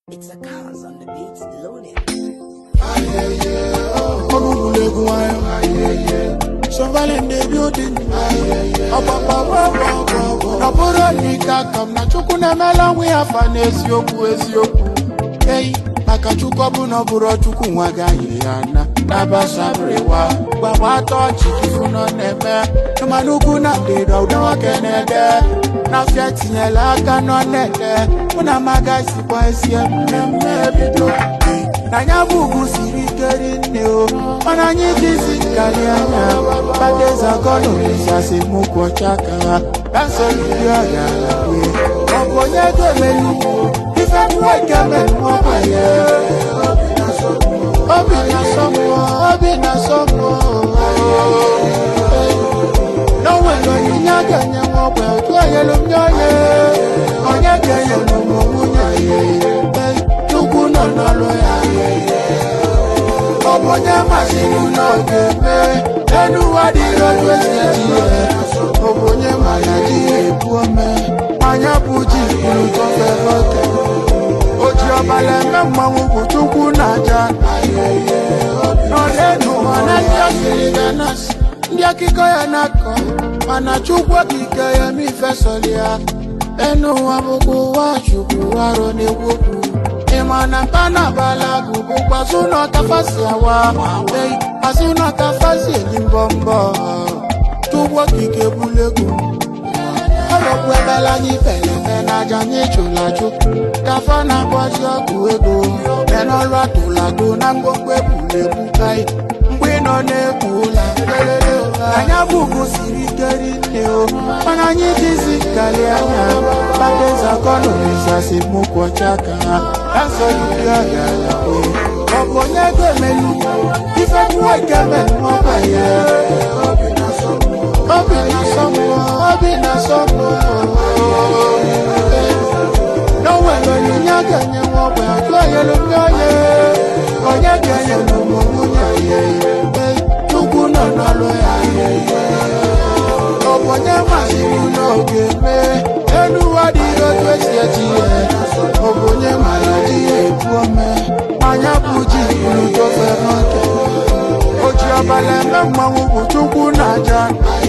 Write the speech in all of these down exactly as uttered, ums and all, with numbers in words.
It's a cause on the beats loaded. Somebody in the building. Nabura nika kam na chukuna mela we afane esioku esioku. Hey, maka chukobu no buro chuku nwaga yana. Nabasha brewa, baba touch kifuno neme. Manuku na dedo no kenede. Na fiati nyela kano nede. Una magasi kwa esie mneme bido. Na nyabugu siri kerine o. Mana nyikisi kaliana. Badeza kono nisasi mukwa chaka. Danso liya yala we. Opo nyege melu. Ife mweke melu mwapaye. Obi na somo. Obi na somo. Obi na somo. No one no nyage nyamwape. Kwa yelo mnyoye. Onyege yelo mwamunye. Tuku no nalo ya. Obonye masiru no geme. Enu wadi rodwe setiye. Obonye mayaji epuome. Manya puji iluto fevote. Oji obale memma wuku tuku naja. Nolenu mananya siriganas. Ndia kiko ya nako. Mana chukwa kike ya mifesolia. Enu wabuku wa chuku waro ni wuku. Imana pana balagu bukwa suno tafasi awa. Hey, asuna tafasi elimbombo. Tuwa kike bulegu. Olokwe bela nyi pele fena janyi chulachu. Kafana kwa joku ego. Enolwa tulago nango kwe bulegu kai. Mbwino ne kula. Anyabugu siri kerine o. Mana nyi tizi kaliana. Badeza kono nisasi mukwa chaka. Danso liya yala we. Opo nyege melu. Ife mweke melu mwapaye. Obi na somo. Obi na somo. Obi na somo. No one no nyage nyamwape. Kwa yelo mnyoye. Onyege yelo mwamunye. Tuku no nalo ya. Opo nyema simu no geme. Enu wadi rodwe setiye. Obonye mayaji epuome. Manya puji iluto fevote. Oji obale memma wuku tuku naja.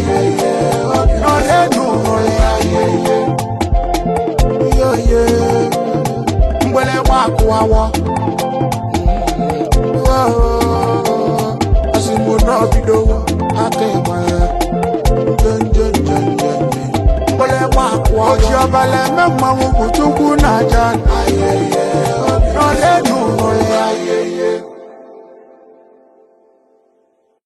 Nolenu moya. Yo ye. Mbele waku wawo. Asimu no bidowo. Ate maya. Jen jen jen jen. Mbele waku wawo. Oji obale memma wuku tuku naja.